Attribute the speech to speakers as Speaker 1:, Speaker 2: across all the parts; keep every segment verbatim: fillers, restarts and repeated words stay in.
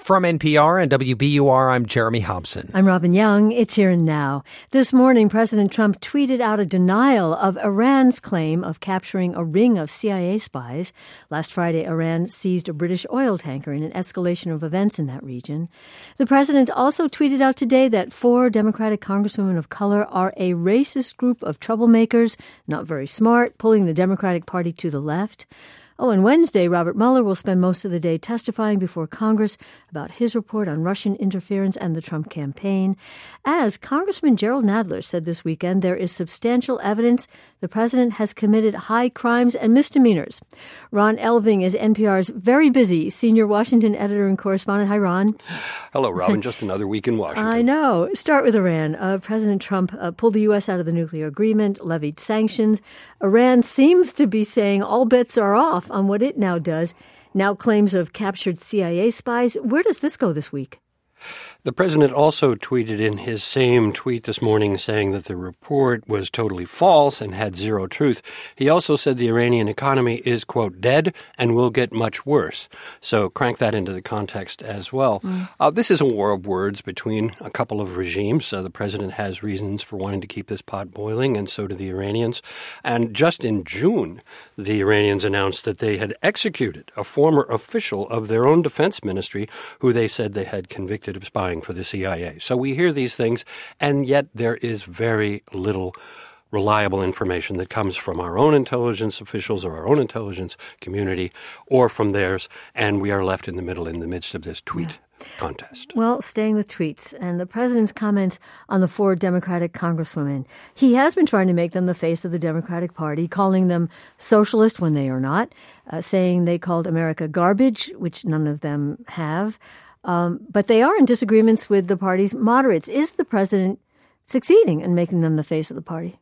Speaker 1: From N P R and W B U R, I'm Jeremy Hobson.
Speaker 2: I'm Robin Young. It's Here and Now. This morning, President Trump tweeted out a denial of Iran's claim of capturing a ring of C I A spies. Last Friday, Iran seized a British oil tanker in an escalation of events in that region. The president also tweeted out today that four Democratic congresswomen of color are a racist group of troublemakers, not very smart, pulling the Democratic Party to the left. Oh, and Wednesday, Robert Mueller will spend most of the day testifying before Congress about his report on Russian interference and the Trump campaign. As Congressman Jerrold Nadler said this weekend, there is substantial evidence the president has committed high crimes and misdemeanors. Ron Elving is N P R's very busy senior Washington editor and correspondent. Hi, Ron.
Speaker 3: Hello, Robin. Just another week in Washington.
Speaker 2: I know. Start with Iran. Uh, President Trump uh, pulled the U S out of the nuclear agreement, levied sanctions. Iran seems to be saying all bets are off on what it now does. Now claims of captured C I A spies. Where does this go this week?
Speaker 3: The president also tweeted in his same tweet this morning saying that the report was totally false and had zero truth. He also said the Iranian economy is, quote, dead and will get much worse. So crank that into the context as well. Mm. Uh, this is a war of words between a couple of regimes. Uh, the president has reasons for wanting to keep this pot boiling, and so do the Iranians. And just in June, the Iranians announced that they had executed a former official of their own defense ministry who they said they had convicted of spying for the C I A. So we hear these things, and yet there is very little reliable information that comes from our own intelligence officials or our own intelligence community or from theirs, and we are left in the middle in the midst of this tweet yeah. contest.
Speaker 2: Well, staying with tweets and the president's comments on the four Democratic congresswomen. He has been trying to make them the face of the Democratic Party, calling them socialist when they are not, uh, saying they called America garbage, which none of them have. Um, but they are in disagreements with the party's moderates. Is the president succeeding in making them the face of the party?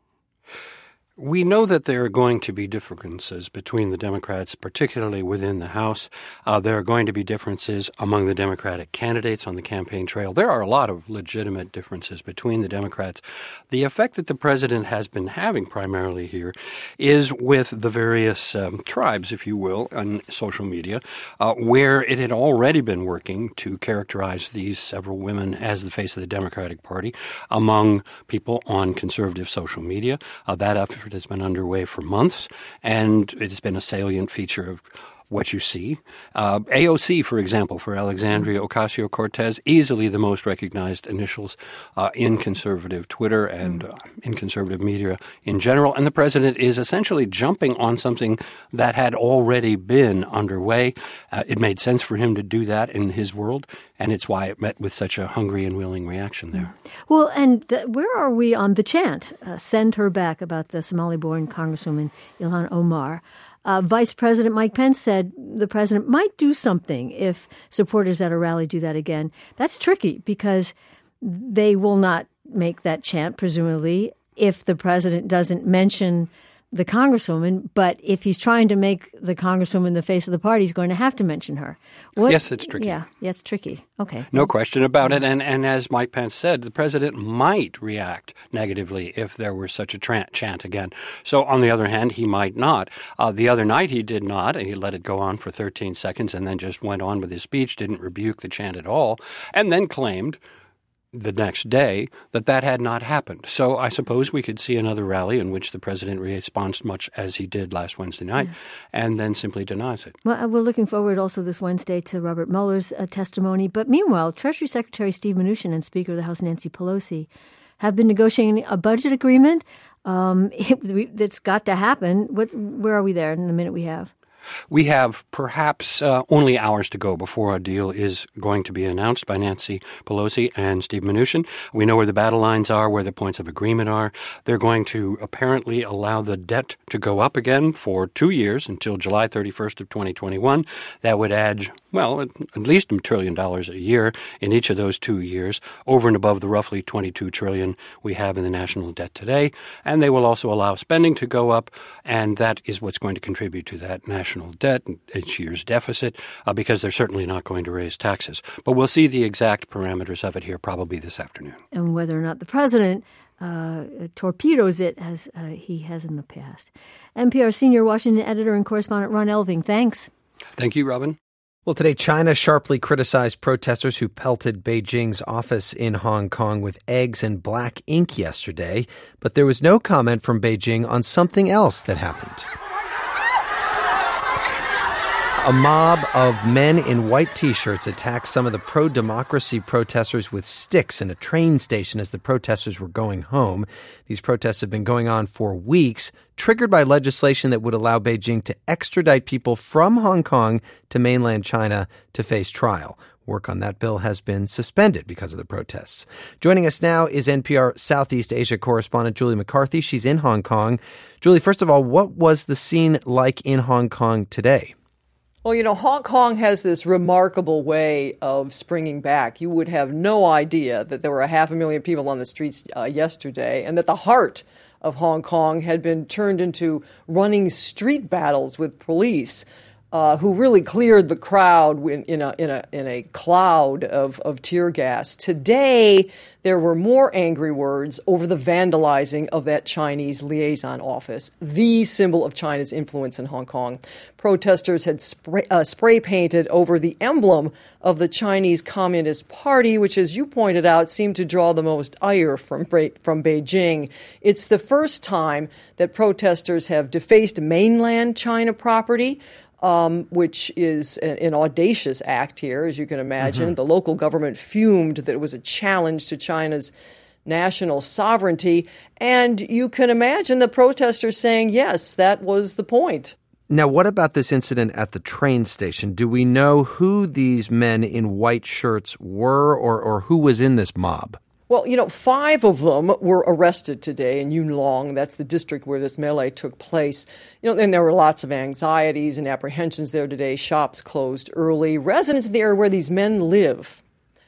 Speaker 3: We know that there are going to be differences between the Democrats, particularly within the House. Uh, there are going to be differences among the Democratic candidates on the campaign trail. There are a lot of legitimate differences between the Democrats. The effect that the president has been having primarily here is with the various um, tribes, if you will, on social media, uh, where it had already been working to characterize these several women as the face of the Democratic Party among people on conservative social media. Uh, that effort has been underway for months, and it has been a salient feature of what you see. Uh, A O C, for example, for Alexandria Ocasio-Cortez, easily the most recognized initials uh, in conservative Twitter and uh, in conservative media in general. And the president is essentially jumping on something that had already been underway. Uh, it made sense for him to do that in his world, and it's why it met with such a hungry and willing reaction there.
Speaker 2: Well, and th- where are we on the chant, uh, send her back, about the Somali-born Congresswoman Ilhan Omar? Uh, Vice President Mike Pence said the president might do something if supporters at a rally do that again. That's tricky because they will not make that chant, presumably, if the president doesn't mention the Congresswoman. But if he's trying to make the Congresswoman the face of the party, he's going to have to mention her. What?
Speaker 3: Yes, it's tricky.
Speaker 2: Yeah, yeah, it's tricky. Okay.
Speaker 3: No question about it. And and as Mike Pence said, the president might react negatively if there were such a tra- chant again. So on the other hand, he might not. Uh, the other night he did not, and he let it go on for thirteen seconds and then just went on with his speech, didn't rebuke the chant at all, and then claimed the next day that that had not happened. So I suppose we could see another rally in which the president responds much as he did last Wednesday night yeah. and then simply denies it.
Speaker 2: Well, we're looking forward also this Wednesday to Robert Mueller's uh, testimony. But meanwhile, Treasury Secretary Steve Mnuchin and Speaker of the House Nancy Pelosi have been negotiating a budget agreement. Um, it, it's got to happen. What, where are we there in the minute we have?
Speaker 3: We have perhaps uh, only hours to go before a deal is going to be announced by Nancy Pelosi and Steve Mnuchin. We know where the battle lines are, where the points of agreement are. They're going to apparently allow the debt to go up again for two years until July thirty-first of twenty twenty-one. That would add, well, at least a trillion dollars a year in each of those two years, over and above the roughly twenty-two trillion dollars we have in the national debt today. And they will also allow spending to go up, and that is what's going to contribute to that national debt and each year's deficit, uh, because they're certainly not going to raise taxes. But we'll see the exact parameters of it here probably this afternoon.
Speaker 2: And whether or not the president uh, torpedoes it as uh, he has in the past. N P R senior Washington editor and correspondent Ron Elving, thanks.
Speaker 3: Thank you, Robin.
Speaker 1: Well, today, China sharply criticized protesters who pelted Beijing's office in Hong Kong with eggs and black ink yesterday. But there was no comment from Beijing on something else that happened. A mob of men in white T-shirts attacked some of the pro-democracy protesters with sticks in a train station as the protesters were going home. These protests have been going on for weeks, triggered by legislation that would allow Beijing to extradite people from Hong Kong to mainland China to face trial. Work on that bill has been suspended because of the protests. Joining us now is N P R Southeast Asia correspondent Julie McCarthy. She's in Hong Kong. Julie, first of all, what was the scene like in Hong Kong today?
Speaker 4: Well, you know, Hong Kong has this remarkable way of springing back. You would have no idea that there were a half a million people on the streets uh, yesterday, and that the heart of Hong Kong had been turned into running street battles with police, uh, who really cleared the crowd in, in a in a in a cloud of of tear gas. Today, there were more angry words over the vandalizing of that Chinese liaison office, the symbol of China's influence in Hong Kong. Protesters had spray, uh, spray painted over the emblem of the Chinese Communist Party, which, as you pointed out, seemed to draw the most ire from from Beijing. It's the first time that protesters have defaced mainland China property, Um, which is an, an audacious act here, as you can imagine. Mm-hmm. The local government fumed that it was a challenge to China's national sovereignty. And you can imagine the protesters saying, yes, that was the point.
Speaker 1: Now, what about this incident at the train station? Do we know who these men in white shirts were, or, or who was in this mob?
Speaker 4: Well, you know, five of them were arrested today in Yuen Long. That's the district where this melee took place. You know, and there were lots of anxieties and apprehensions there today. Shops closed early. Residents in the area where these men live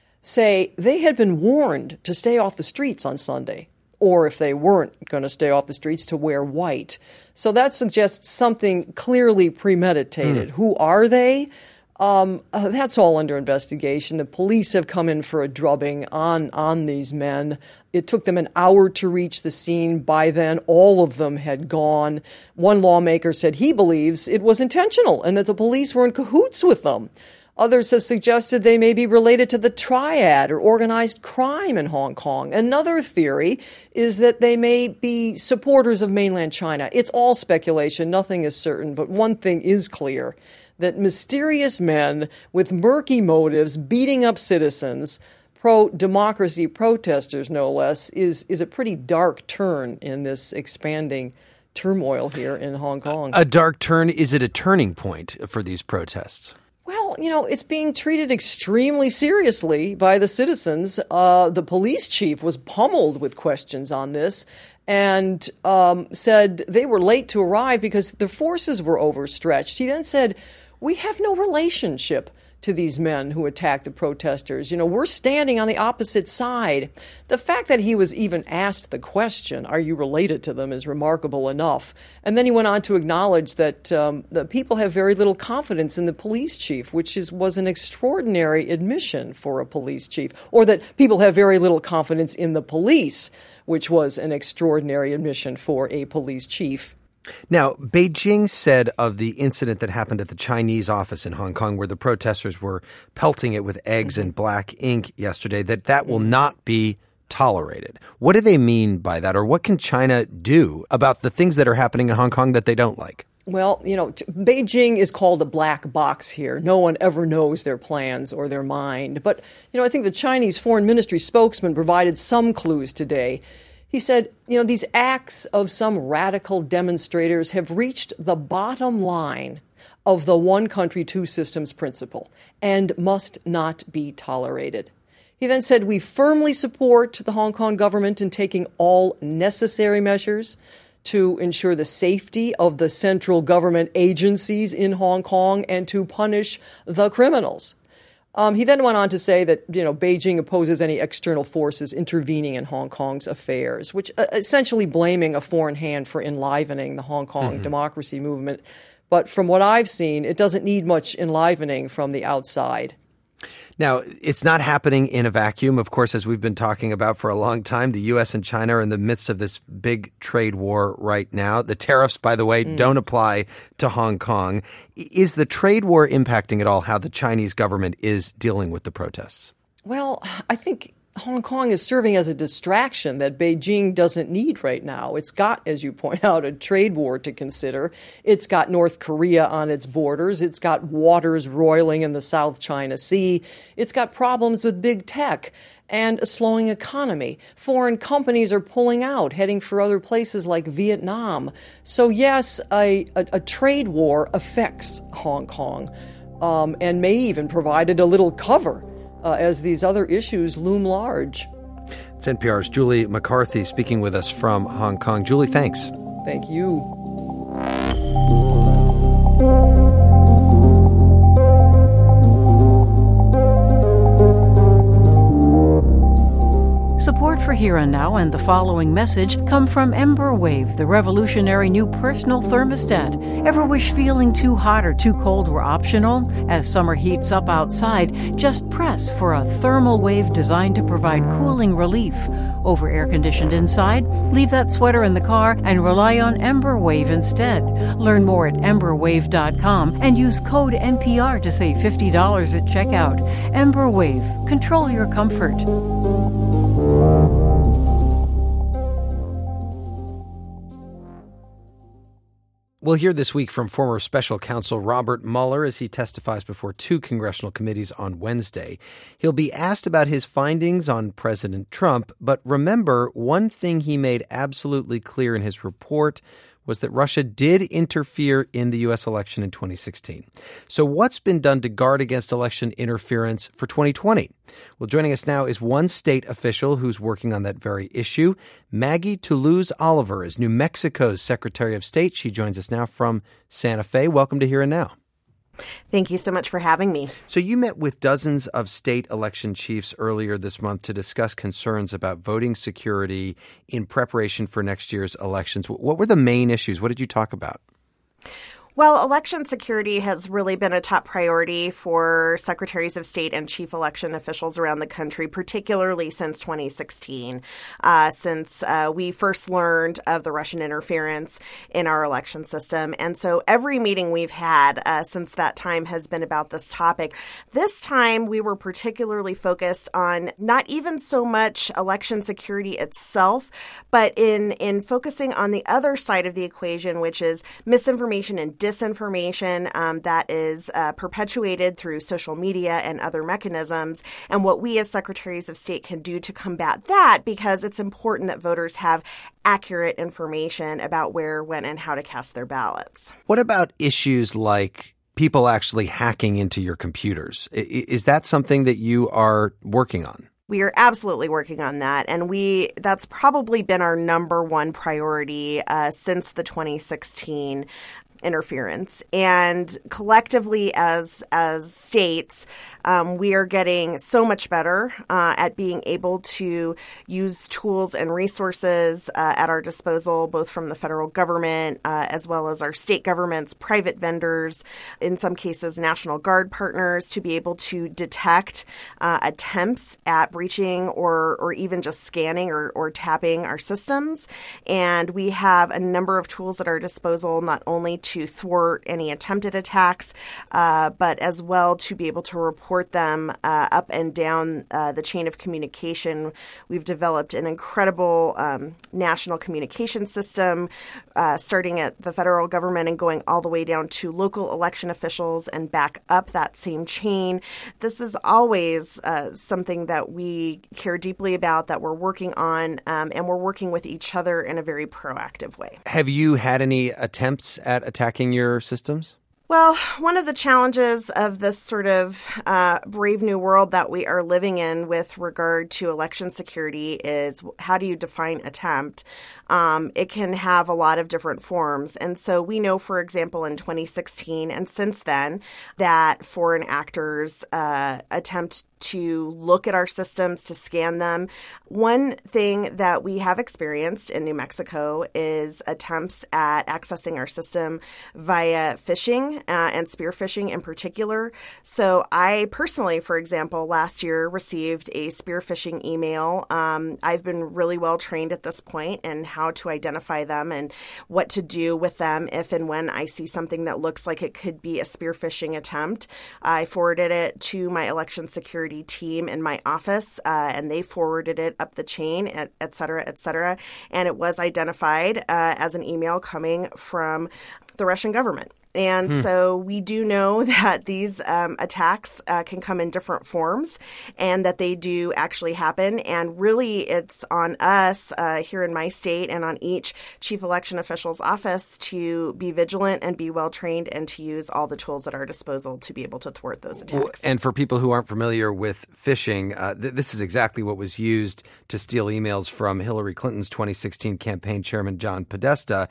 Speaker 4: say they had been warned to stay off the streets on Sunday, or if they weren't going to stay off the streets, to wear white. So that suggests something clearly premeditated. Mm. Who are they? Um, uh, that's all under investigation. The police have come in for a drubbing on, on these men. It took them an hour to reach the scene. By then, all of them had gone. One lawmaker said he believes it was intentional and that the police were in cahoots with them. Others have suggested they may be related to the triad or organized crime in Hong Kong. Another theory is that they may be supporters of mainland China. It's all speculation. Nothing is certain. But one thing is clear, that mysterious men with murky motives beating up citizens, pro-democracy protesters no less, is, is a pretty dark turn in this expanding turmoil here in Hong Kong.
Speaker 1: A dark turn? Is it a turning point for these protests?
Speaker 4: Well, you know, it's being treated extremely seriously by the citizens. Uh, the police chief was pummeled with questions on this and um, said they were late to arrive because the forces were overstretched. He then said, we have no relationship to these men who attacked the protesters. You know, we're standing on the opposite side. The fact that he was even asked the question, are you related to them, is remarkable enough. And then he went on to acknowledge that um, the people have very little confidence in the police chief, which is was an extraordinary admission for a police chief, or that people have very little confidence in the police, which was an extraordinary admission for a police chief.
Speaker 1: Now, Beijing said of the incident that happened at the Chinese office in Hong Kong, where the protesters were pelting it with eggs and black ink yesterday, that that will not be tolerated. What do they mean by that? Or what can China do about the things that are happening in Hong Kong that they don't like?
Speaker 4: Well, you know, Beijing is called a black box here. No one ever knows their plans or their mind. But, you know, I think the Chinese Foreign Ministry spokesman provided some clues today. He said, you know, these acts of some radical demonstrators have reached the bottom line of the one country, two systems principle and must not be tolerated. He then said, we firmly support the Hong Kong government in taking all necessary measures to ensure the safety of the central government agencies in Hong Kong and to punish the criminals. Um, he then went on to say that, you know, Beijing opposes any external forces intervening in Hong Kong's affairs, which uh, essentially blaming a foreign hand for enlivening the Hong Kong mm-hmm. democracy movement. But from what I've seen, it doesn't need much enlivening from the outside.
Speaker 1: Now, it's not happening in a vacuum. Of course, as we've been talking about for a long time, the U S and China are in the midst of this big trade war right now. The tariffs, by the way, mm. don't apply to Hong Kong. Is the trade war impacting at all how the Chinese government is dealing with the protests?
Speaker 4: Well, I think Hong Kong is serving as a distraction that Beijing doesn't need right now. It's got, as you point out, a trade war to consider. It's got North Korea on its borders. It's got waters roiling in the South China Sea. It's got problems with big tech and a slowing economy. Foreign companies are pulling out, heading for other places like Vietnam. So yes, a, a, a trade war affects Hong Kong um, and may even provided a little cover Uh, as these other issues loom large.
Speaker 1: It's N P R's Julie McCarthy speaking with us from Hong Kong. Julie, thanks.
Speaker 4: Thank you.
Speaker 5: Support for Here and Now and the following message come from EmberWave, the revolutionary new personal thermostat. Ever wish feeling too hot or too cold were optional? As summer heats up outside, just press for a thermal wave designed to provide cooling relief. Over air-conditioned inside? Leave that sweater in the car and rely on EmberWave instead. Learn more at ember wave dot com and use code N P R to save fifty dollars at checkout. EmberWave. Control your comfort.
Speaker 1: We'll hear this week from former special counsel Robert Mueller as he testifies before two congressional committees on Wednesday. He'll be asked about his findings on President Trump, but remember, one thing he made absolutely clear in his report was that Russia did interfere in the U S election in twenty sixteen. So what's been done to guard against election interference for twenty twenty? Well, joining us now is one state official who's working on that very issue. Maggie Toulouse-Oliver is New Mexico's Secretary of State. She joins us now from Santa Fe. Welcome to Here and Now.
Speaker 6: Thank you so much for having me.
Speaker 1: So you met with dozens of state election chiefs earlier this month to discuss concerns about voting security in preparation for next year's elections. What were the main issues? What did you talk about?
Speaker 6: Well, election security has really been a top priority for secretaries of state and chief election officials around the country, particularly since twenty sixteen, uh, since uh, we first learned of the Russian interference in our election system. And so every meeting we've had uh, since that time has been about this topic. This time, we were particularly focused on not even so much election security itself, but in, in focusing on the other side of the equation, which is misinformation and disinformation um, that is uh, perpetuated through social media and other mechanisms, and what we as secretaries of state can do to combat that, because it's important that voters have accurate information about where, when, and how to cast their ballots.
Speaker 1: What about issues like people actually hacking into your computers? Is that something that you are working on?
Speaker 6: We are absolutely working on that, and we that's probably been our number one priority uh, since the twenty sixteen interference. And collectively as as states, um, we are getting so much better uh, at being able to use tools and resources uh, at our disposal, both from the federal government uh, as well as our state governments, private vendors, in some cases National Guard partners, to be able to detect uh, attempts at breaching or or even just scanning or, or tapping our systems. And we have a number of tools at our disposal, not only to to thwart any attempted attacks, uh, but as well to be able to report them uh, up and down uh, the chain of communication. We've developed an incredible um, national communication system, uh, starting at the federal government and going all the way down to local election officials and back up that same chain. This is always uh, something that we care deeply about, that we're working on, um, and we're working with each other in a very proactive way.
Speaker 1: Have you had any attempts at attacking your systems?
Speaker 6: Well, one of the challenges of this sort of uh, brave new world that we are living in with regard to election security is, how do you define attempt? Um, it can have a lot of different forms. And so we know, for example, in twenty sixteen and since then, that foreign actors uh, attempt to look at our systems, to scan them. One thing that we have experienced in New Mexico is attempts at accessing our system via phishing uh, and spear phishing in particular. So I personally, for example, last year received a spear phishing email. Um, I've been really well trained at this point in how to identify them and what to do with them if and when I see something that looks like it could be a spear phishing attempt. I forwarded it to my election security team in my office, uh, and they forwarded it up the chain, et, et cetera, et cetera. And it was identified uh, as an email coming from the Russian government. And hmm. so we do know that these um, attacks uh, can come in different forms and that they do actually happen. And really, it's on us uh, here in my state and on each chief election official's office to be vigilant and be well trained and to use all the tools at our disposal to be able to thwart those attacks.
Speaker 1: Well, and for people who aren't familiar with phishing, uh, th- this is exactly what was used to steal emails from Hillary Clinton's twenty sixteen campaign chairman, John Podesta.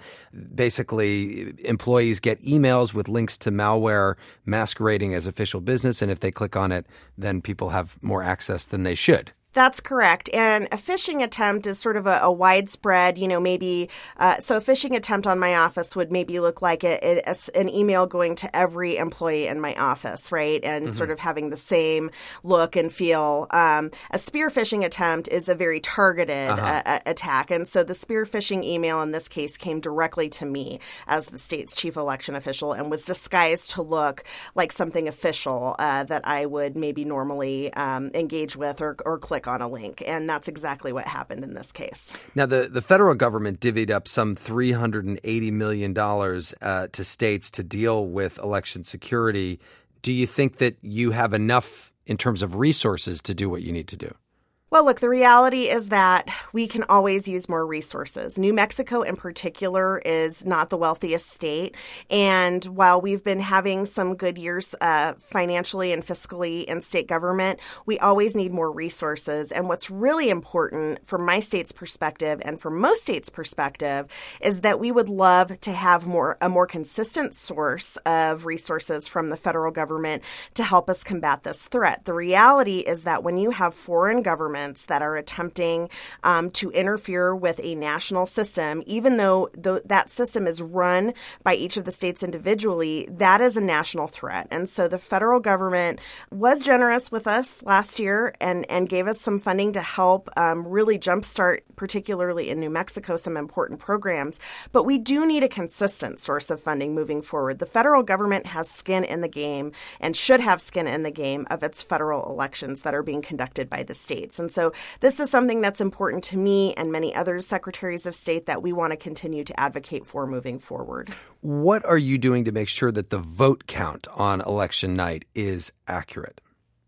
Speaker 1: Basically, employees get emails with links to malware masquerading as official business, and if they click on it, then people have more access than they should.
Speaker 6: That's correct. And a phishing attempt is sort of a, a widespread, you know, maybe, uh, so a phishing attempt on my office would maybe look like a, a, an email going to every employee in my office, right? And mm-hmm. sort of having the same look and feel. Um, a spear phishing attempt is a very targeted uh-huh. uh, attack. And so the spear phishing email in this case came directly to me as the state's chief election official and was disguised to look like something official uh, that I would maybe normally um, engage with or, or click on a link. And that's exactly what happened in this case.
Speaker 1: Now, the, the federal government divvied up some three hundred eighty million dollars uh, to states to deal with election security. Do you think that you have enough in terms of resources to do what you need to do?
Speaker 6: Well, look, the reality is that we can always use more resources. New Mexico in particular is not the wealthiest state. And while we've been having some good years uh, financially and fiscally in state government, we always need more resources. And what's really important from my state's perspective and from most states' perspective is that we would love to have more a more consistent source of resources from the federal government to help us combat this threat. The reality is that when you have foreign governments that are attempting um, to interfere with a national system, even though th- that system is run by each of the states individually, that is a national threat. And so the federal government was generous with us last year and, and gave us some funding to help um, really jumpstart, particularly in New Mexico, some important programs. But we do need a consistent source of funding moving forward. The federal government has skin in the game and should have skin in the game of its federal elections that are being conducted by the states. And so this is something that's important to me and many other secretaries of state that we want to continue to advocate for moving forward.
Speaker 1: What are you doing to make sure that the vote count on election night is accurate?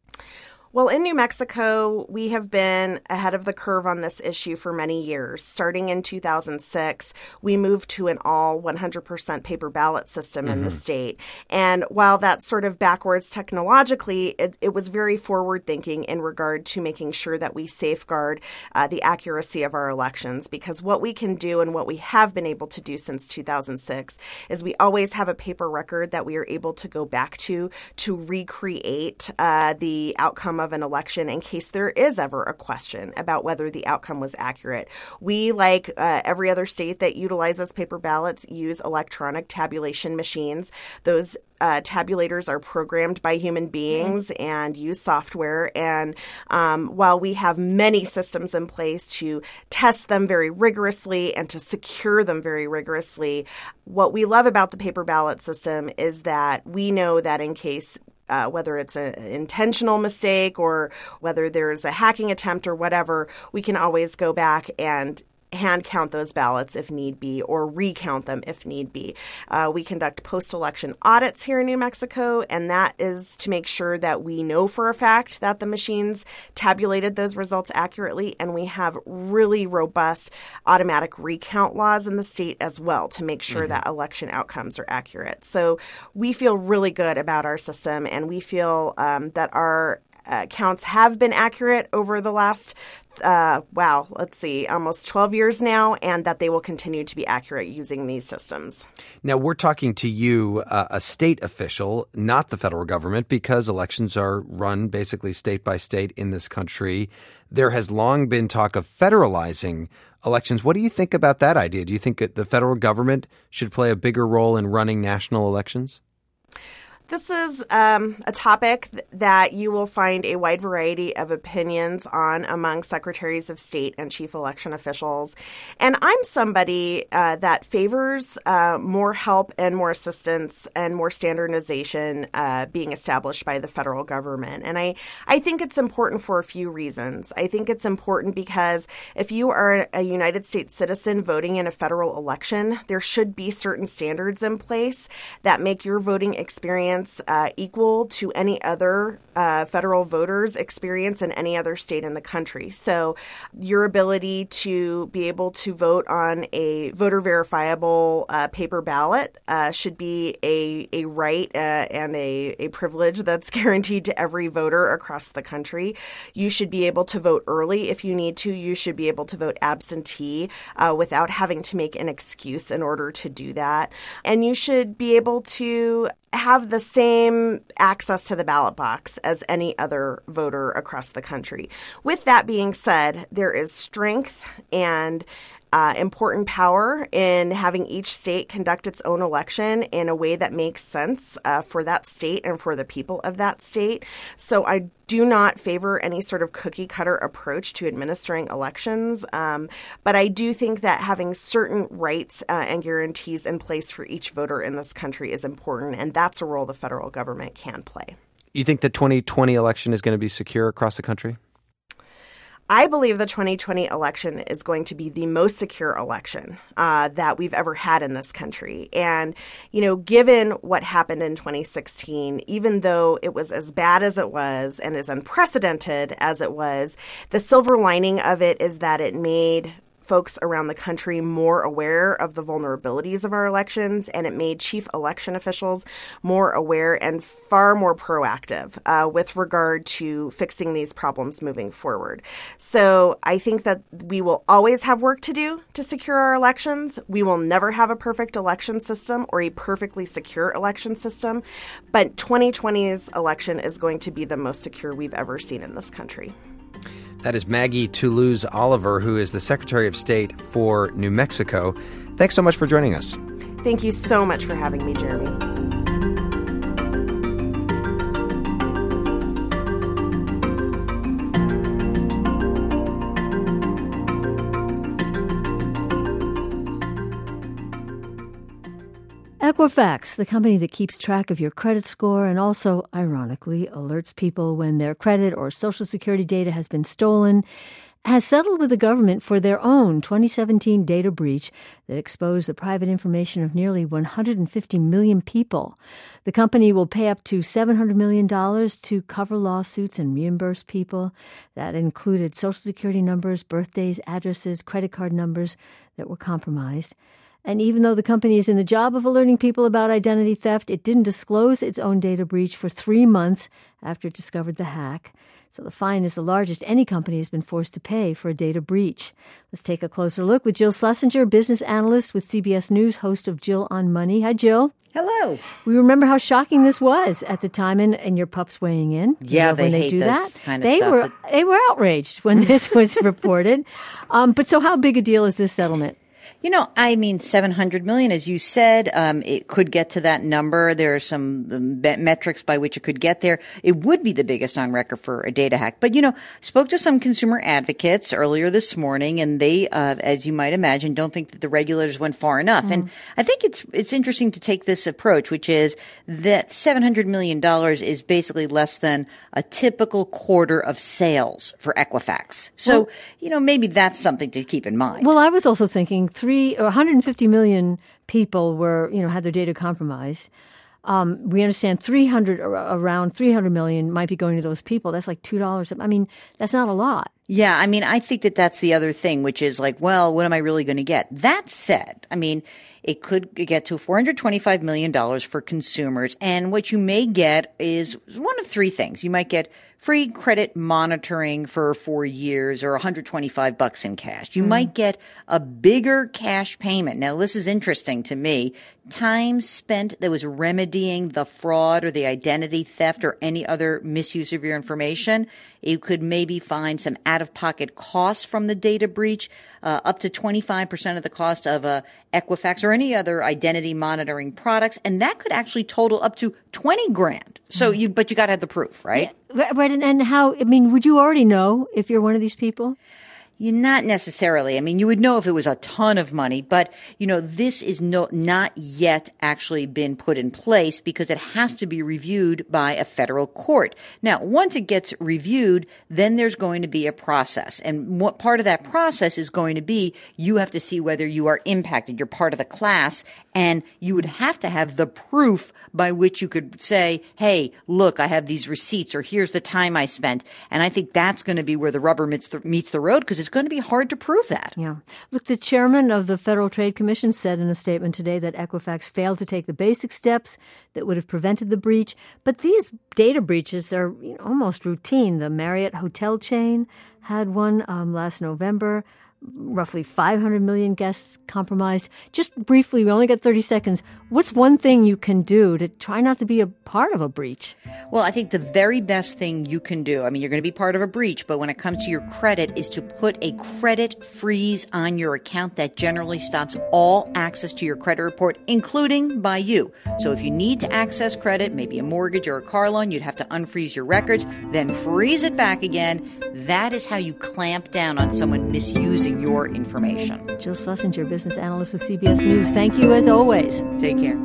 Speaker 6: Well, in New Mexico, we have been ahead of the curve on this issue for many years. Starting in two thousand six, we moved to an all one hundred percent paper ballot system mm-hmm. in the state. And while that's sort of backwards technologically, it, it was very forward-thinking in regard to making sure that we safeguard uh, the accuracy of our elections. Because what we can do and what we have been able to do since two thousand six is we always have a paper record that we are able to go back to to recreate uh, the outcome of of an election in case there is ever a question about whether the outcome was accurate. We, like uh, every other state that utilizes paper ballots, use electronic tabulation machines. Those Uh, tabulators are programmed by human beings mm-hmm. and use software. And um, while we have many systems in place to test them very rigorously and to secure them very rigorously, what we love about the paper ballot system is that we know that in case Uh, whether it's an intentional mistake or whether there's a hacking attempt or whatever, we can always go back and hand count those ballots if need be or recount them if need be. Uh, we conduct post-election audits here in New Mexico, and that is to make sure that we know for a fact that the machines tabulated those results accurately, and we have really robust automatic recount laws in the state as well to make sure mm-hmm. that election outcomes are accurate. So we feel really good about our system, and we feel um, that our uh, counts have been accurate over the last Uh, wow, let's see, almost twelve years now, and that they will continue to be accurate using these systems.
Speaker 1: Now, we're talking to you, uh, a state official, not the federal government, because elections are run basically state by state in this country. There has long been talk of federalizing elections. What do you think about that idea? Do you think that the federal government should play a bigger role in running national elections?
Speaker 6: This is um, a topic th- that you will find a wide variety of opinions on among secretaries of state and chief election officials. And I'm somebody uh, that favors uh, more help and more assistance and more standardization uh, being established by the federal government. And I, I think it's important for a few reasons. I think it's important because if you are a United States citizen voting in a federal election, there should be certain standards in place that make your voting experience Uh, equal to any other uh, federal voters' experience in any other state in the country. So your ability to be able to vote on a voter verifiable uh, paper ballot uh, should be a, a right uh, and a, a privilege that's guaranteed to every voter across the country. You should be able to vote early if you need to. You should be able to vote absentee uh, without having to make an excuse in order to do that. And you should be able to have the same access to the ballot box as any other voter across the country. With that being said, there is strength and Uh, important power in having each state conduct its own election in a way that makes sense uh, for that state and for the people of that state. So I do not favor any sort of cookie cutter approach to administering elections. Um, but I do think that having certain rights uh, and guarantees in place for each voter in this country is important. And that's a role the federal government can play.
Speaker 1: You think the twenty twenty election is going to be secure across the country?
Speaker 6: I believe the twenty twenty election is going to be the most secure election uh, that we've ever had in this country. And, you know, given what happened in twenty sixteen, even though it was as bad as it was and as unprecedented as it was, the silver lining of it is that it made folks around the country more aware of the vulnerabilities of our elections, and it made chief election officials more aware and far more proactive uh, with regard to fixing these problems moving forward. So I think that we will always have work to do to secure our elections. We will never have a perfect election system or a perfectly secure election system, but twenty twenty's election is going to be the most secure we've ever seen in this country.
Speaker 1: That is Maggie Toulouse Oliver, who is the Secretary of State for New Mexico. Thanks so much for joining us.
Speaker 6: Thank you so much for having me, Jeremy.
Speaker 2: Equifax, the company that keeps track of your credit score and also, ironically, alerts people when their credit or Social Security data has been stolen, has settled with the government for their own twenty seventeen data breach that exposed the private information of nearly one hundred fifty million people. The company will pay up to seven hundred million dollars to cover lawsuits and reimburse people. That included Social Security numbers, birthdays, addresses, credit card numbers that were compromised. And even though the company is in the job of alerting people about identity theft, it didn't disclose its own data breach for three months after it discovered the hack. So the fine is the largest any company has been forced to pay for a data breach. Let's take a closer look with Jill Schlesinger, business analyst with C B S News, host of Jill on Money. Hi, Jill.
Speaker 7: Hello.
Speaker 2: We remember how shocking this was at the time, and, and your pups weighing in.
Speaker 7: Yeah,
Speaker 2: you know,
Speaker 7: they
Speaker 2: when they
Speaker 7: hate
Speaker 2: do
Speaker 7: this
Speaker 2: that.
Speaker 7: kind of
Speaker 2: they
Speaker 7: stuff.
Speaker 2: Were, they were outraged when this was reported. Um, but so how big a deal is this settlement?
Speaker 7: You know, I mean, seven hundred million, as you said, um, it could get to that number. There are some um, metrics by which it could get there. It would be the biggest on record for a data hack. But, you know, spoke to some consumer advocates earlier this morning, and they, uh, as you might imagine, don't think that the regulators went far enough. Mm. And I think it's, it's interesting to take this approach, which is that seven hundred million dollars is basically less than a typical quarter of sales for Equifax. So, well, you know, maybe that's something to keep in mind.
Speaker 2: Well, I was also thinking three or one hundred fifty million people were, you know, had their data compromised. Um, we understand three hundred, around three hundred million might be going to those people. That's like two dollars. I mean, that's not a lot.
Speaker 7: Yeah, I mean, I think that that's the other thing, which is like, well, what am I really going to get? That said, I mean, it could get to four hundred twenty-five million dollars for consumers. And what you may get is one of three things. You might get free credit monitoring for four years or one hundred twenty-five bucks in cash. You mm. might get a bigger cash payment. Now, this is interesting to me. Time spent that was remedying the fraud or the identity theft or any other misuse of your information. You could maybe find some out-of-pocket costs from the data breach, uh, up to twenty-five percent of the cost of a Equifax or any other identity monitoring products, and that could actually total up to twenty grand. So you, but you got to have the proof, right?
Speaker 2: Yeah, right, and, and how? I mean, would you already know if you're one of these people?
Speaker 7: You not necessarily. I mean, you would know if it was a ton of money, but you know, this is no, not yet actually been put in place because it has to be reviewed by a federal court. Now, once it gets reviewed, then there's going to be a process. And what part of that process is going to be, you have to see whether you are impacted. You're part of the class, and you would have to have the proof by which you could say, hey, look, I have these receipts, or here's the time I spent. And I think that's going to be where the rubber meets the, meets the road, because it's going to be hard to prove that.
Speaker 2: Yeah. Look, the chairman of the Federal Trade Commission said in a statement today that Equifax failed to take the basic steps that would have prevented the breach. But these data breaches are you know, almost routine. The Marriott hotel chain had one um, last November. Roughly five hundred million guests compromised. Just briefly, we only got thirty seconds. What's one thing you can do to try not to be a part of a breach?
Speaker 7: Well, I think the very best thing you can do, I mean, you're going to be part of a breach, but when it comes to your credit, is to put a credit freeze on your account. That generally stops all access to your credit report, including by you. So if you need to access credit, maybe a mortgage or a car loan, you'd have to unfreeze your records, then freeze it back again. That is how you clamp down on someone misusing your information.
Speaker 2: Jill Schlesinger, business analyst with C B S News. Thank you as always.
Speaker 7: Take care.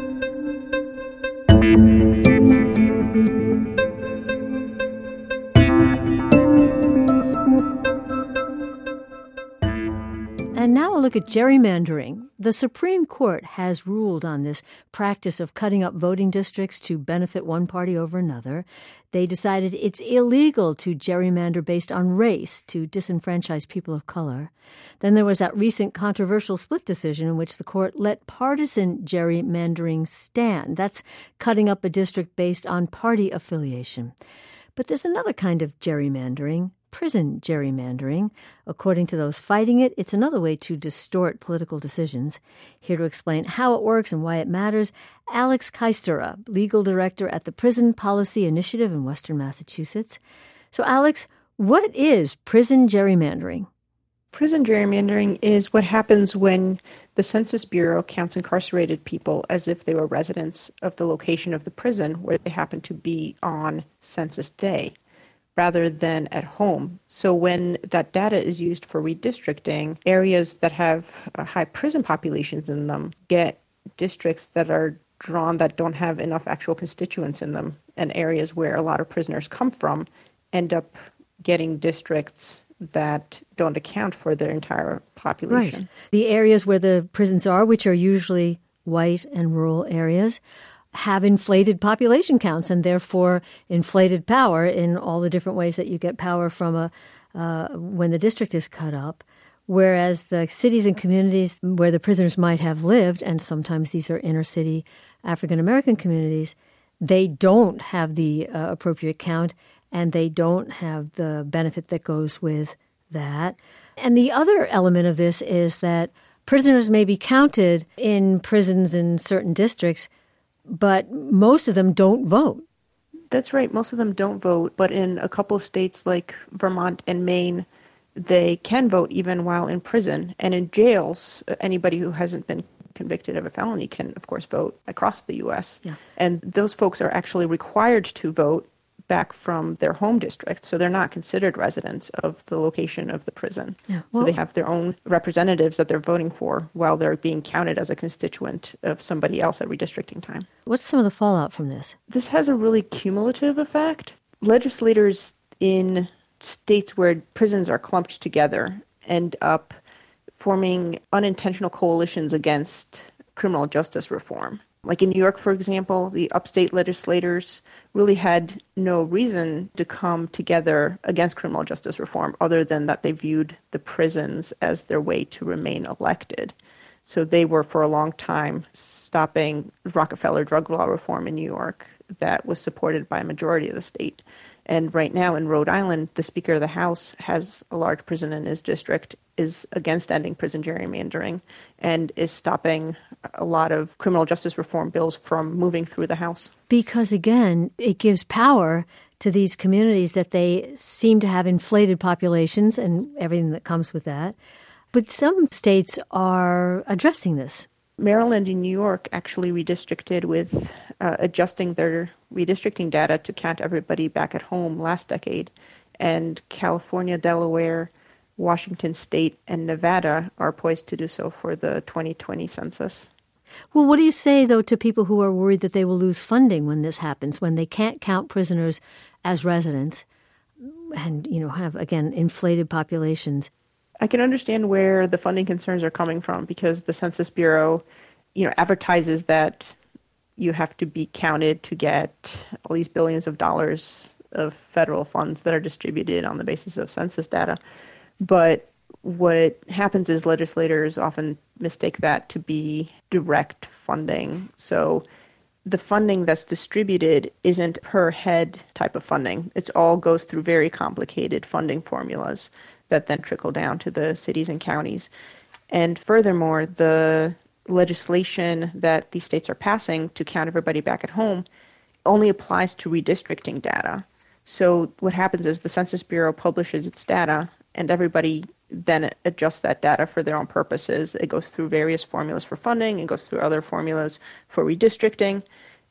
Speaker 2: And now a look at gerrymandering. The Supreme Court has ruled on this practice of cutting up voting districts to benefit one party over another. They decided it's illegal to gerrymander based on race to disenfranchise people of color. Then there was that recent controversial split decision in which the court let partisan gerrymandering stand. That's cutting up a district based on party affiliation. But there's another kind of gerrymandering, prison gerrymandering. According to those fighting it, it's another way to distort political decisions. Here to explain how it works and why it matters, Alex Keistera, legal director at the Prison Policy Initiative in Western Massachusetts. So, Alex, what is prison gerrymandering?
Speaker 8: Prison gerrymandering is what happens when the Census Bureau counts incarcerated people as if they were residents of the location of the prison where they happen to be on census day, rather than at home. So when that data is used for redistricting, areas that have uh, high prison populations in them get districts that are drawn that don't have enough actual constituents in them, and areas where a lot of prisoners come from end up getting districts that don't account for their entire population.
Speaker 2: Right. The areas where the prisons are, which are usually white and rural areas, have inflated population counts and therefore inflated power in all the different ways that you get power from a uh, when the district is cut up. Whereas the cities and communities where the prisoners might have lived, and sometimes these are inner city African-American communities, they don't have the uh, appropriate count and they don't have the benefit that goes with that. And the other element of this is that prisoners may be counted in prisons in certain districts, but most of them don't vote.
Speaker 8: That's right. Most of them don't vote, but in a couple of states like Vermont and Maine, they can vote even while in prison. And in jails, anybody who hasn't been convicted of a felony can, of course, vote across the U S. Yeah. And those folks are actually required to vote back from their home district, so they're not considered residents of the location of the prison. Yeah, well, so they have their own representatives that they're voting for while they're being counted as a constituent of somebody else at redistricting time.
Speaker 2: What's some of the fallout from this?
Speaker 8: This has a really cumulative effect. Legislators in states where prisons are clumped together end up forming unintentional coalitions against criminal justice reform. Like in New York, for example, the upstate legislators really had no reason to come together against criminal justice reform other than that they viewed the prisons as their way to remain elected. So they were for a long time stopping Rockefeller drug law reform in New York that was supported by a majority of the state. And right now in Rhode Island, the Speaker of the House has a large prison in his district, is against ending prison gerrymandering, and is stopping a lot of criminal justice reform bills from moving through the House.
Speaker 2: Because, again, it gives power to these communities that they seem to have inflated populations and everything that comes with that. But some states are addressing this.
Speaker 8: Maryland and New York actually redistricted with uh, adjusting their redistricting data to count everybody back at home last decade. And California, Delaware, Washington State, and Nevada are poised to do so for the twenty twenty census.
Speaker 2: Well, what do you say, though, to people who are worried that they will lose funding when this happens, when they can't count prisoners as residents and, you know, have, again, inflated populations?
Speaker 8: I can understand where the funding concerns are coming from because the Census Bureau, you know, advertises that you have to be counted to get all these billions of dollars of federal funds that are distributed on the basis of census data. But what happens is legislators often mistake that to be direct funding. So the funding that's distributed isn't per head type of funding. It all goes through very complicated funding formulas that then trickle down to the cities and counties. And furthermore, the legislation that these states are passing to count everybody back at home only applies to redistricting data. So what happens is the Census Bureau publishes its data, and everybody then adjusts that data for their own purposes. It goes through various formulas for funding, it goes through other formulas for redistricting,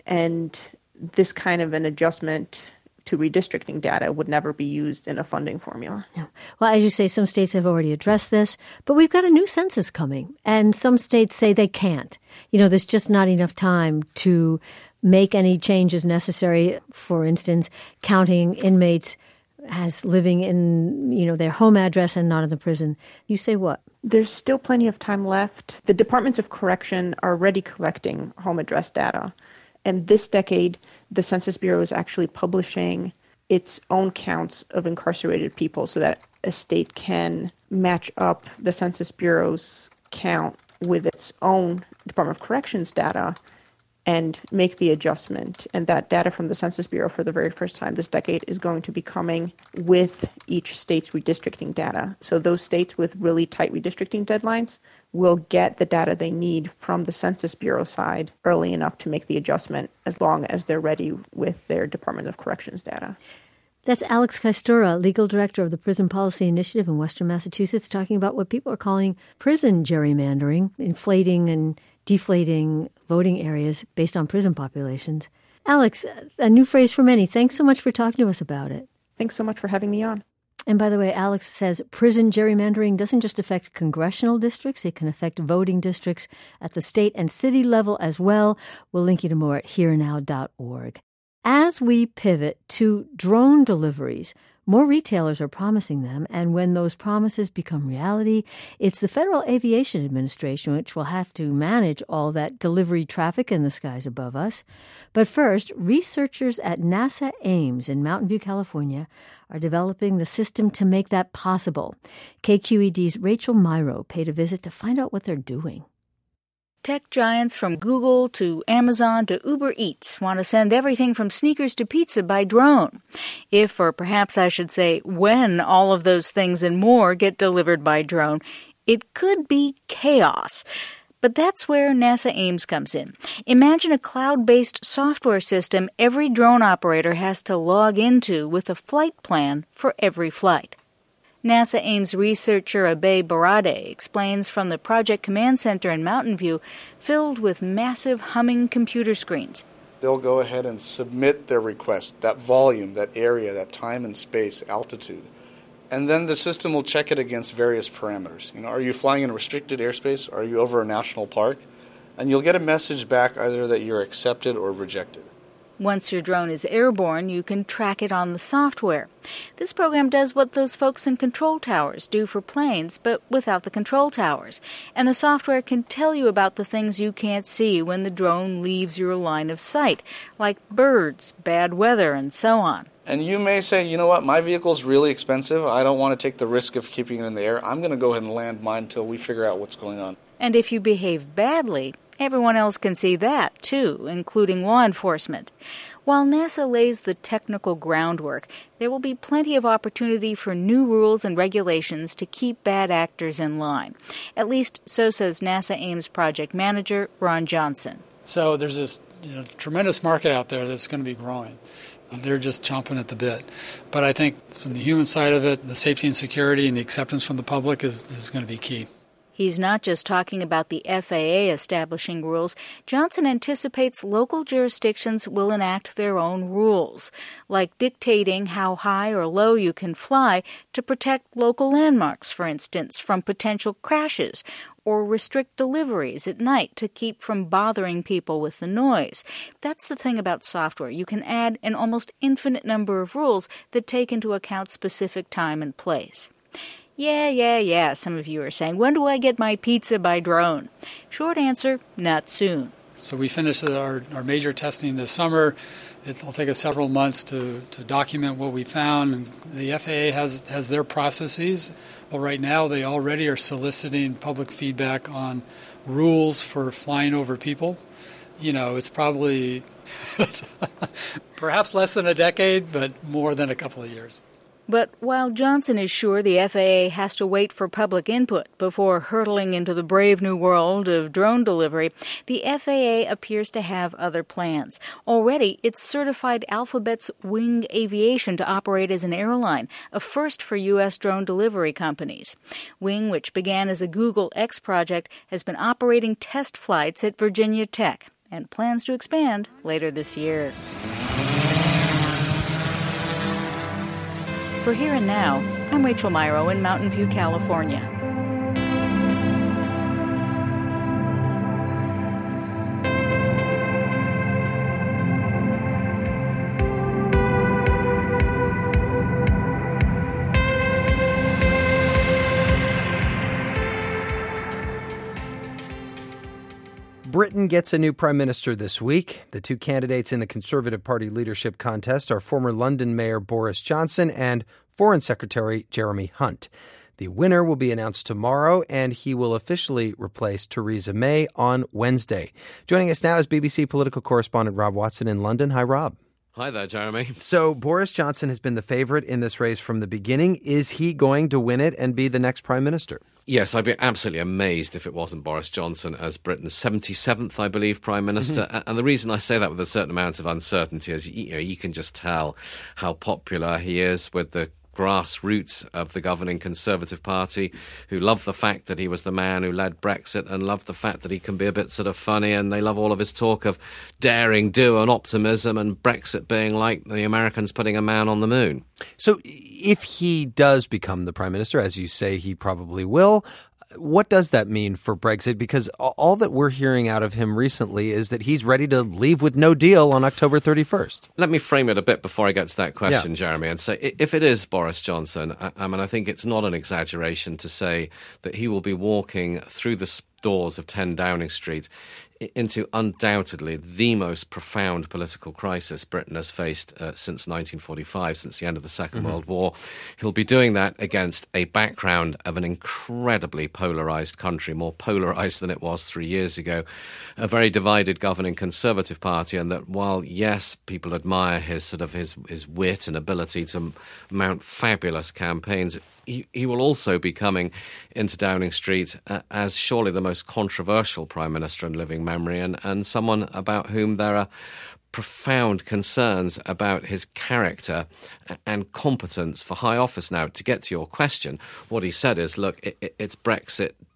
Speaker 8: and this kind of an adjustment to redistricting data would never be used in a funding formula.
Speaker 2: Yeah. Well, as you say, some states have already addressed this, but we've got a new census coming, and some states say they can't. You know, there's just not enough time to make any changes necessary. For instance, counting inmates as living in, you know, their home address and not in the prison. You say what?
Speaker 8: There's still plenty of time left. The Departments of Correction are already collecting home address data. And this decade, the Census Bureau is actually publishing its own counts of incarcerated people so that a state can match up the Census Bureau's count with its own Department of Corrections data and make the adjustment. And that data from the Census Bureau for the very first time this decade is going to be coming with each state's redistricting data. So those states with really tight redistricting deadlines will get the data they need from the Census Bureau side early enough to make the adjustment as long as they're ready with their Department of Corrections data.
Speaker 2: That's Alex Kystura, legal director of the Prison Policy Initiative in Western Massachusetts, talking about what people are calling prison gerrymandering, inflating and deflating voting areas based on prison populations. Alex, a new phrase for many. Thanks so much for talking to us about it.
Speaker 8: Thanks so much for having me on.
Speaker 2: And by the way, Alex says prison gerrymandering doesn't just affect congressional districts, it can affect voting districts at the state and city level as well. We'll link you to more at here now dot org. As we pivot to drone deliveries, more retailers are promising them, and when those promises become reality, it's the Federal Aviation Administration which will have to manage all that delivery traffic in the skies above us. But first, researchers at NASA Ames in Mountain View, California, are developing the system to make that possible. K Q E D's Rachel Myrow paid a visit to find out what they're doing.
Speaker 9: Tech giants from Google to Amazon to Uber Eats want to send everything from sneakers to pizza by drone. If, or perhaps I should say, when all of those things and more get delivered by drone, it could be chaos. But that's where NASA Ames comes in. Imagine a cloud-based software system every drone operator has to log into with a flight plan for every flight. NASA Ames researcher Abhay Barade explains from the Project Command Center in Mountain View, filled with massive humming computer screens.
Speaker 10: They'll go ahead and submit their request, that volume, that area, that time and space, altitude. And then the system will check it against various parameters. You know, are you flying in restricted airspace? Are you over a national park? And you'll get a message back either that you're accepted or rejected.
Speaker 9: Once your drone is airborne, you can track it on the software. This program does what those folks in control towers do for planes, but without the control towers. And the software can tell you about the things you can't see when the drone leaves your line of sight, like birds, bad weather, and so on.
Speaker 10: And you may say, you know what, my vehicle's really expensive. I don't want to take the risk of keeping it in the air. I'm going to go ahead and land mine until we figure out what's going on.
Speaker 9: And if you behave badly, everyone else can see that, too, including law enforcement. While NASA lays the technical groundwork, there will be plenty of opportunity for new rules and regulations to keep bad actors in line. At least so says NASA Ames project manager Ron Johnson.
Speaker 11: So there's this you know, tremendous market out there that's going to be growing. They're just chomping at the bit. But I think from the human side of it, the safety and security and the acceptance from the public is, is going to be key.
Speaker 9: He's not just talking about the F A A establishing rules. Johnson anticipates local jurisdictions will enact their own rules, like dictating how high or low you can fly to protect local landmarks, for instance, from potential crashes, or restrict deliveries at night to keep from bothering people with the noise. That's the thing about software. You can add an almost infinite number of rules that take into account specific time and place. Yeah, yeah, yeah, some of you are saying, when do I get my pizza by drone? Short answer, not soon.
Speaker 11: So we finished our, our major testing this summer. It'll take us several months to, to document what we found. And the F A A has, has their processes. Well, right now they already are soliciting public feedback on rules for flying over people. You know, it's probably perhaps less than a decade, but more than a couple of years.
Speaker 9: But while Johnson is sure the F A A has to wait for public input before hurtling into the brave new world of drone delivery, the F A A appears to have other plans. Already, it's certified Alphabet's Wing Aviation to operate as an airline, a first for U S drone delivery companies. Wing, which began as a Google X project, has been operating test flights at Virginia Tech and plans to expand later this year. For Here and Now, I'm Rachel Myrow in Mountain View, California.
Speaker 1: Britain gets a new prime minister this week. The two candidates in the Conservative Party leadership contest are former London Mayor Boris Johnson and Foreign Secretary Jeremy Hunt. The winner will be announced tomorrow, and he will officially replace Theresa May on Wednesday. Joining us now is B B C political correspondent Rob Watson in London. Hi, Rob.
Speaker 12: Hi there, Jeremy.
Speaker 1: So Boris Johnson has been the favorite in this race from the beginning. Is he going to win it and be the next prime minister?
Speaker 12: Yes, I'd be absolutely amazed if it wasn't Boris Johnson as Britain's seventy-seventh, I believe, prime minister. Mm-hmm. And the reason I say that with a certain amount of uncertainty is, you know, you can just tell how popular he is with the grassroots of the governing Conservative Party, who love the fact that he was the man who led Brexit and love the fact that he can be a bit sort of funny, and they love all of his talk of daring do and optimism and Brexit being like the Americans putting a man on the moon.
Speaker 1: So if he does become the prime minister, as you say he probably will, what does that mean for Brexit? Because all that we're hearing out of him recently is that he's ready to leave with no deal on October thirty-first.
Speaker 12: Let me frame it a bit before I get to that question,
Speaker 1: yeah.
Speaker 12: Jeremy, and say if it is Boris Johnson, I, I mean, I think it's not an exaggeration to say that he will be walking through the doors of ten Downing Street into undoubtedly the most profound political crisis Britain has faced uh, since nineteen forty-five, since the end of the Second mm-hmm. World War. He'll be doing that against a background of an incredibly polarised country, more polarised than it was three years ago, a very divided governing Conservative Party, and that while, yes, people admire his sort of his, his wit and ability to mount fabulous campaigns, He, he will also be coming into Downing Street uh, as surely the most controversial prime minister in living memory, and, and someone about whom there are profound concerns about his character and competence for high office. Now, to get to your question, what he said is, look, it, it, it's Brexit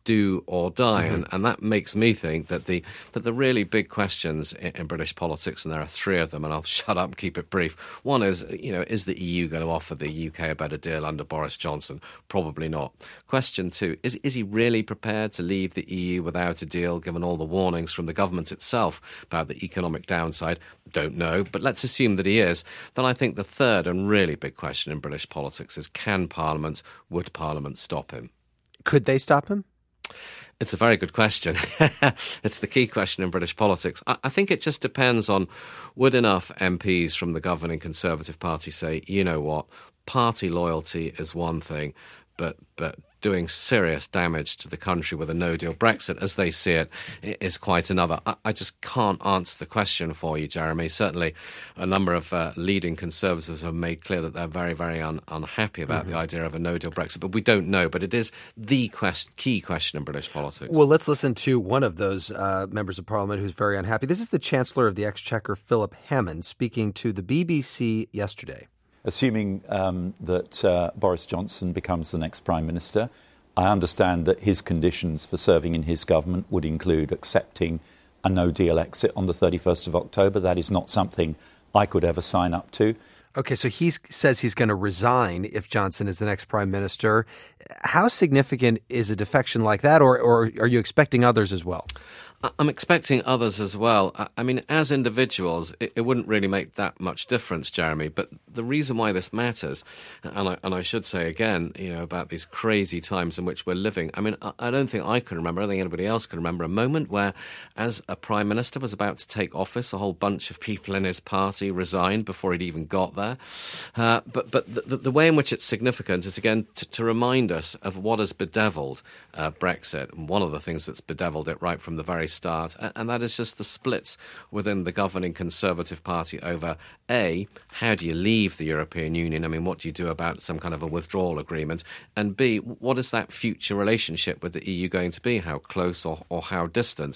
Speaker 12: do or die.
Speaker 1: Mm-hmm.
Speaker 12: And, and that makes me think that the that the really big questions in, in British politics, and there are three of them, and I'll shut up and keep it brief. One is, you know, is the E U going to offer the U K a better deal under Boris Johnson? Probably not. Question two, is, is he really prepared to leave the E U without a deal, given all the warnings from the government itself about the economic downside? Don't know, but let's assume that he is. Then I think the third and really big question in British politics is, can Parliament, would Parliament stop him?
Speaker 1: Could they stop him?
Speaker 12: It's a very good question. It's the key question in British politics. I, I think it just depends on, would enough M Ps from the governing Conservative Party say, you know what, party loyalty is one thing, but but doing serious damage to the country with a no-deal Brexit, as they see it, is quite another. I, I just can't answer the question for you, Jeremy. Certainly a number of uh, leading Conservatives have made clear that they're very, very un- unhappy about mm-hmm. the idea of a no-deal Brexit, but we don't know. But it is the quest- key question in British politics.
Speaker 1: Well, let's listen to one of those uh, members of Parliament who's very unhappy. This is the Chancellor of the Exchequer, Philip Hammond, speaking to the B B C yesterday.
Speaker 13: Assuming um, that uh, Boris Johnson becomes the next Prime Minister, I understand that his conditions for serving in his government would include accepting a no-deal exit on the thirty-first of October. That is not something I could ever sign up to.
Speaker 1: Okay, so he says he's going to resign if Johnson is the next Prime Minister. How significant is a defection like that, or, or are you expecting others as well?
Speaker 12: I'm expecting others as well. I mean, as individuals, it, it wouldn't really make that much difference, Jeremy. But the reason why this matters, and I, and I should say again, you know, about these crazy times in which we're living. I mean, I, I don't think I can remember, I don't think anybody else can remember a moment where, as a Prime Minister was about to take office, a whole bunch of people in his party resigned before he'd even got there. Uh, but but the, the way in which it's significant is, again, to, to remind us of what has bedeviled uh, Brexit. And one of the things that's bedeviled it right from the very start, and that is just the splits within the governing Conservative Party over, A, how do you leave the European Union? I mean, what do you do about some kind of a withdrawal agreement? And B, what is that future relationship with the E U going to be? How close or, or how distant?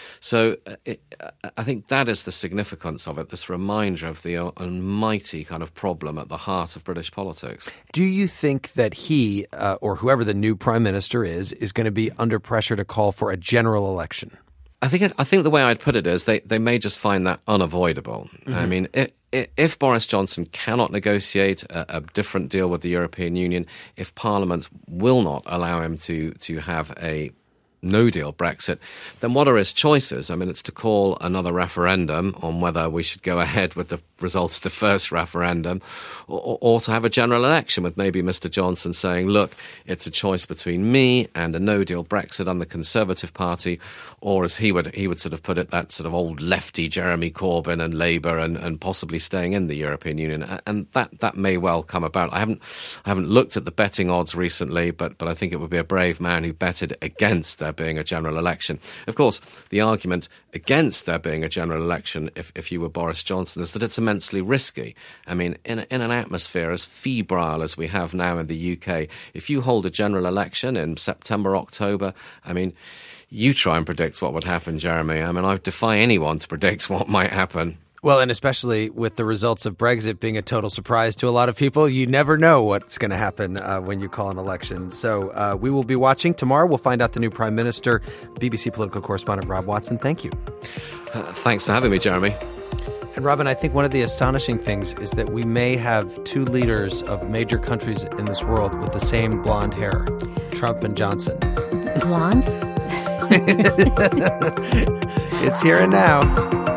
Speaker 12: So uh, it, uh, I think that is the significance of it, this reminder of the almighty kind of problem at the heart of British politics.
Speaker 1: Do you think that he, uh, or whoever the new Prime Minister is, is going to be under pressure to call for a general election?
Speaker 12: I think I think the way I'd put it is they, they may just find that unavoidable. Mm-hmm. I mean, it, it, if Boris Johnson cannot negotiate a, a different deal with the European Union, if Parliament will not allow him to to have a no-deal Brexit, then what are his choices? I mean, it's to call another referendum on whether we should go ahead with the results of the first referendum, or, or to have a general election with maybe Mister Johnson saying, look, it's a choice between me and a no-deal Brexit on the Conservative Party, or as he would he would sort of put it, that sort of old lefty Jeremy Corbyn and Labour, and, and possibly staying in the European Union. And that, that may well come about. I haven't I haven't looked at the betting odds recently, but, but I think it would be a brave man who betted against there being a general election. Of course, the argument against there being a general election, if, if you were Boris Johnson, is that it's immensely risky. I mean, in, a, in an atmosphere as febrile as we have now in the U K, if you hold a general election in September, October, I mean, you try and predict what would happen, Jeremy. I mean, I defy anyone to predict what might happen.
Speaker 1: Well, and especially with the results of Brexit being a total surprise to a lot of people, you never know what's going to happen uh, when you call an election. So uh, we will be watching. Tomorrow we'll find out the new Prime Minister. B B C political correspondent Rob Watson, thank you.
Speaker 12: Uh, thanks for having me, Jeremy.
Speaker 1: And Robin, I think one of the astonishing things is that we may have two leaders of major countries in this world with the same blonde hair, Trump and Johnson.
Speaker 2: Blonde?
Speaker 1: It's here and now.